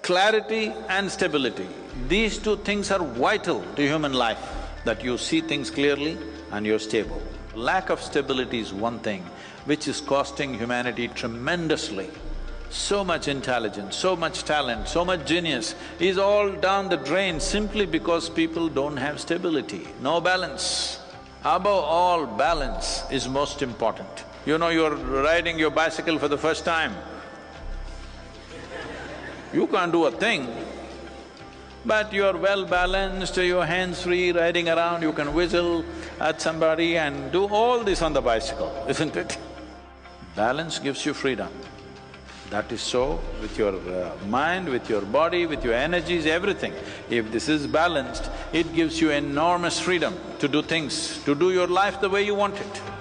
Clarity and stability, these two things are vital to human life, that you see things clearly and you're stable. Lack of stability is one thing which is costing humanity tremendously. So much intelligence, so much talent, so much genius is all down the drain simply because people don't have stability, no balance. Above all, balance is most important. You know, you're riding your bicycle for the first time. You can't do a thing, but you're well balanced, you're hands-free, riding around, you can whistle at somebody and do all this on the bicycle, isn't it? Balance gives you freedom. That is so with your mind, with your body, with your energies, everything. If this is balanced, it gives you enormous freedom to do things, to do your life the way you want it.